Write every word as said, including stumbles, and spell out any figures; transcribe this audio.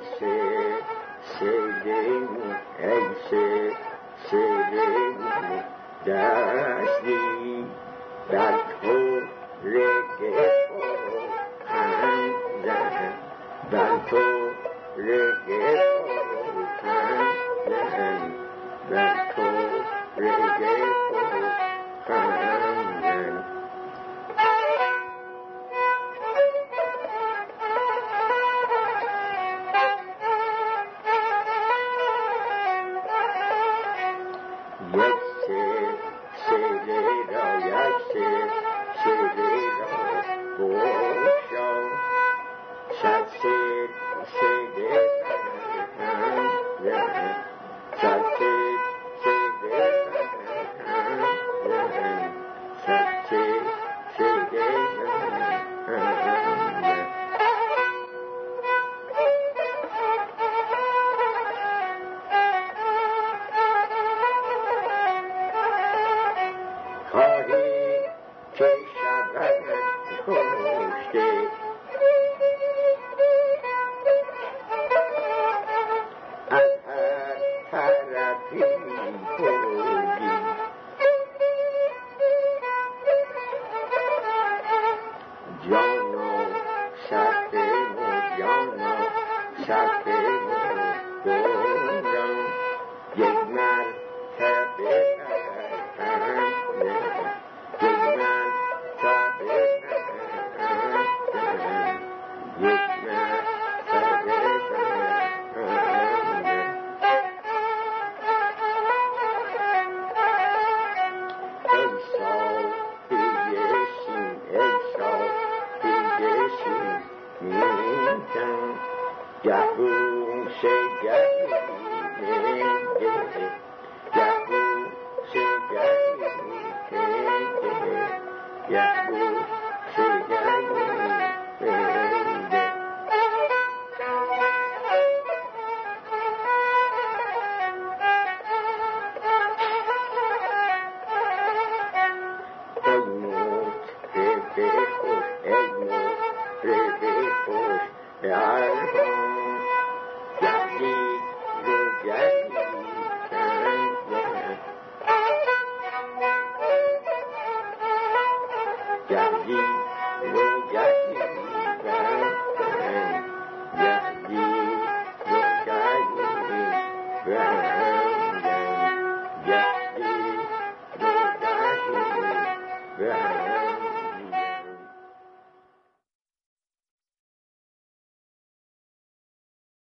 se sevdiğim ey se sevdiğim دستی در تو رگه پاکن زن در تو رگه پاکن زن در تو رگه پاکن زن یک سه سیده را یک سه سیده را بوشا شد سه سیده برکن زن شد سه سیده برکن زن شد سه سیده برکن زن کاری که شود کشته از هر طرفی بودی جانا شرط و جانا شرط و دوران یک مرتبه برکن یک مرتبه برکن یک مرتبه برکن ای صافیشین ای صافیشین میتن گهوش گهیده گهوش گهیده گهوش گهیده ای مطرب خوش ای مطرب خوش درمان گهی رو گهی کن گهی رو گهی